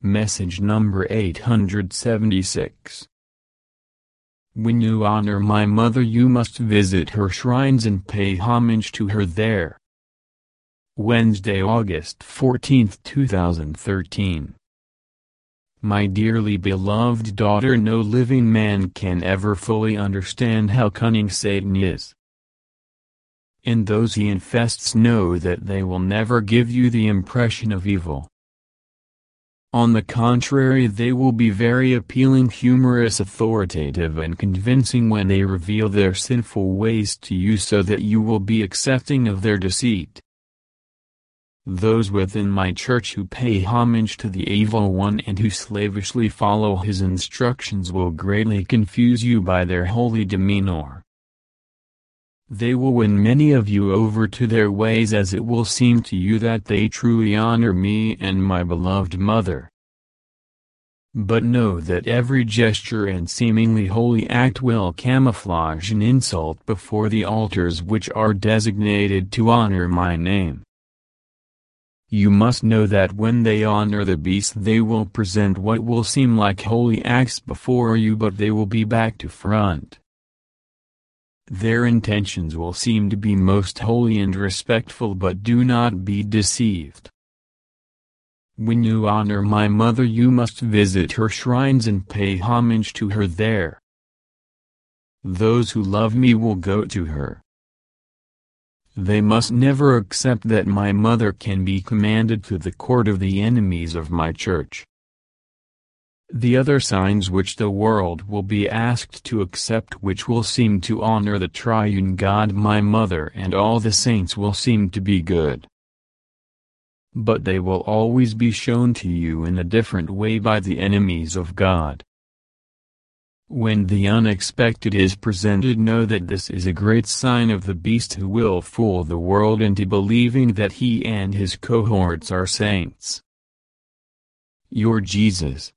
Message number 876. When you honor my mother, you must visit her shrines and pay homage to her there. Wednesday, August 14, 2013. My dearly beloved daughter, no living man can ever fully understand how cunning Satan is. And those he infests know that they will never give you the impression of evil. On the contrary, they will be very appealing, humorous, authoritative and convincing when they reveal their sinful ways to you, so that you will be accepting of their deceit. Those within my church who pay homage to the evil one and who slavishly follow his instructions will greatly confuse you by their holy demeanor. They will win many of you over to their ways, as it will seem to you that they truly honor me and my beloved mother. But know that every gesture and seemingly holy act will camouflage an insult before the altars which are designated to honor my name. You must know that when they honor the beast, they will present what will seem like holy acts before you, but they will be back to front. Their intentions will seem to be most holy and respectful, but do not be deceived. When you honor my mother, you must visit her shrines and pay homage to her there. Those who love me will go to her. They must never accept that my mother can be commanded to the court of the enemies of my church. The other signs which the world will be asked to accept, which will seem to honor the triune God my mother and all the saints, will seem to be good. But they will always be shown to you in a different way by the enemies of God. When the unexpected is presented, know that this is a great sign of the beast who will fool the world into believing that he and his cohorts are saints. Your Jesus,